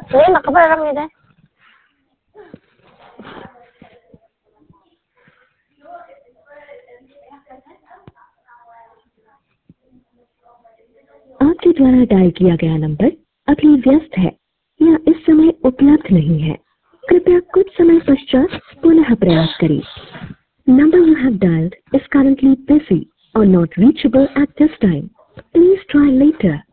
Hindi, nakaparam yun eh. आपके द्वारा dial किया गया नंबर अभी व्यस्त है या इस समय उपलब्ध नहीं है। कृपया कुछ समय पश्चात पुनः प्रयास करें। Number you have dialed is currently busy or not reachable at this time. Please try later.